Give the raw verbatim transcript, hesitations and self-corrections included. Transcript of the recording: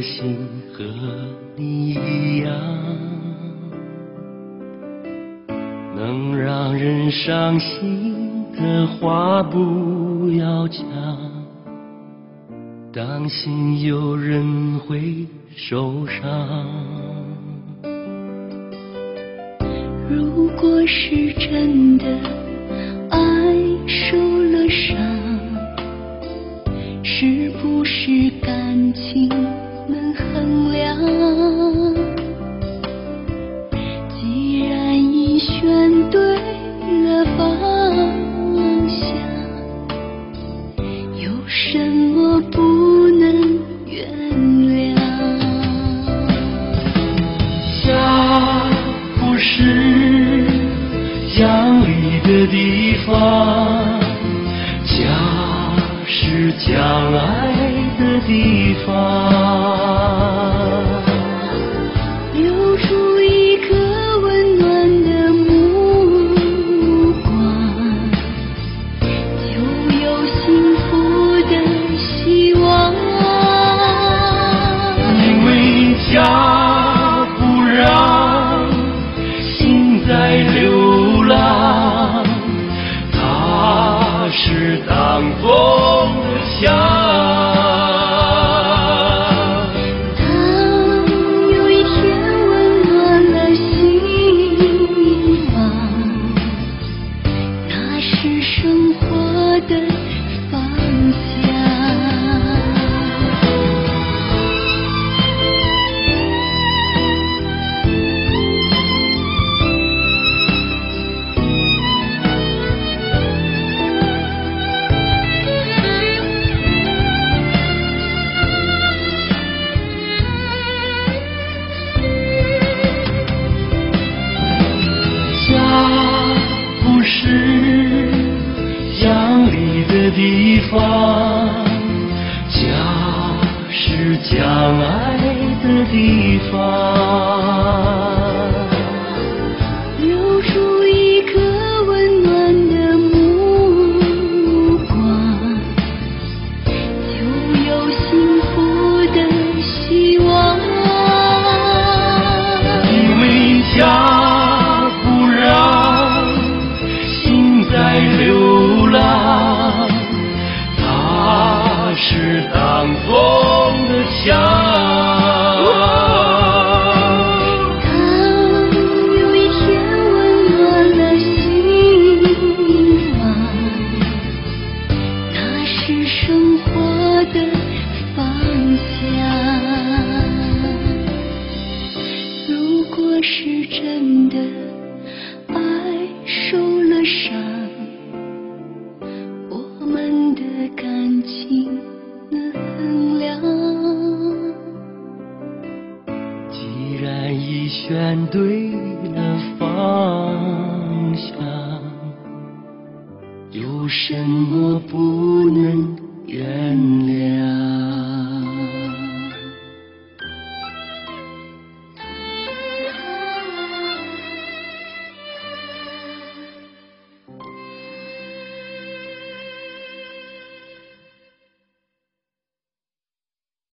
心和你一样，能让人伤心的话不要讲，当心有人会受伤。 如果是真的爱受了伤，是不是感情能衡量？既然已选对了方向，有什么不能原谅？ 家不是讲理的地方，家是讲爱的地方。 留住一个温暖的目光，就有幸福的希望。 因为家不让心在流浪，它是挡风的墙。 当有一天温暖了心房，那是生活的方向。 不是讲理的地方，家是讲爱的地方。 留住一个温暖的目光，就有幸福的希望。 因为家不让心在流浪，它是挡风的墙。 当有一天温暖了心房，那是生活的方向。如果是真的爱受了伤，我们的感情能衡量？ 既然已选对了方向，有什么不能原